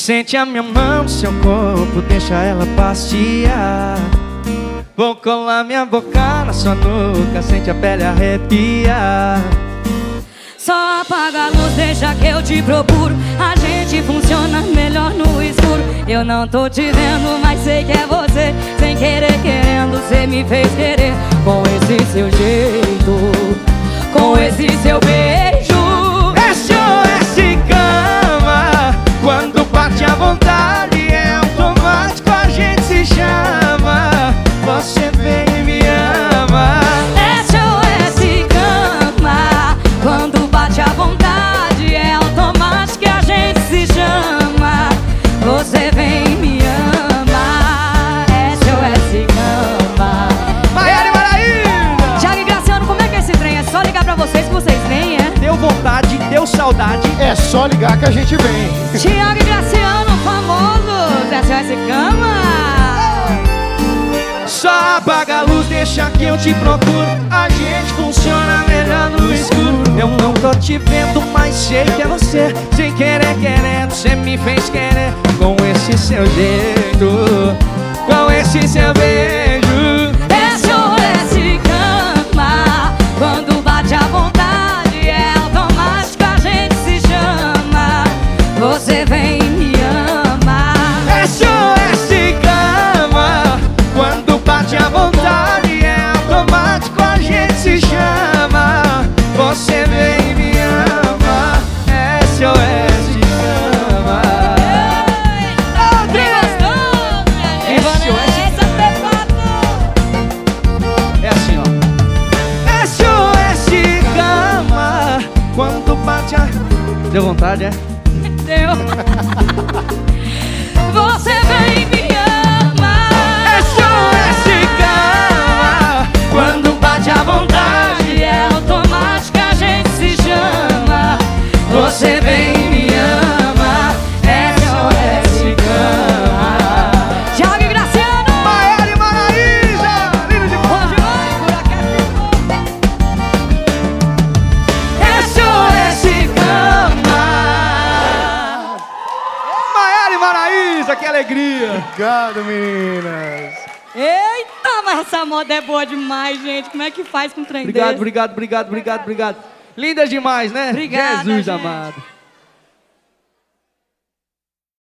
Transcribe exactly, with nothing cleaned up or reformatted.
Sente a minha mão no seu corpo, deixa ela passear. Vou colar minha boca na sua nuca, sente a pele arrepiar. Só apaga a luz, deixa que eu te procuro. A gente funciona melhor no escuro. Eu não tô te vendo, mas sei que é você. Sem querer, querendo, cê me fez querer. Com esse seu jeito, com esse seu beijo. S O S cama, quando bate a vontade é automático, a gente se chama. Você vem e me ama. S O S cama, quando bate a vontade é automático, a gente se chama. Você vem e me ama. S O S cama. Maiara e Maraíza! Thiago e Graciano, como é que é esse trem? É só ligar pra vocês que vocês vêm, é? Deu vontade, deu saudade, é só ligar que a gente vem. Thiago e Graciano, famosos. S O S cama. Só apaga a luz, deixa que eu te procuro. A gente funciona melhor no escuro. Eu não tô te vendo, mas sei que é você. Sem querer, querendo, cê me fez querer. Com esse seu jeito, com esse seu beijo. S O S cama, quando bate a vontade é automático, a gente se chama. Você vem e me ama. S O S cama, quando bate a vontade é automático, a gente se chama. Você vem e me ama. S O S cama. Que gostoso, minha gente. S O S É assim, ó. S O S cama, quando bate a... Deu vontade, é? Deu. Você vem e me ama. S O S cama, quando bate a vontade É automático, a gente se chama. você vem e me ama. S O S cama. Thiago e Graciano. Maiara e Maraíza, lindo de boa. Hoje vai, por aqui. S O S cama. Maiara e Maraíza, que alegria. Obrigado, meninas. Eita, mas essa moda é boa demais, gente. Como é que faz com um trem Obrigado, desse? obrigado, obrigado, obrigado, obrigado. Lindas demais, né? Obrigada, Jesus gente. amado.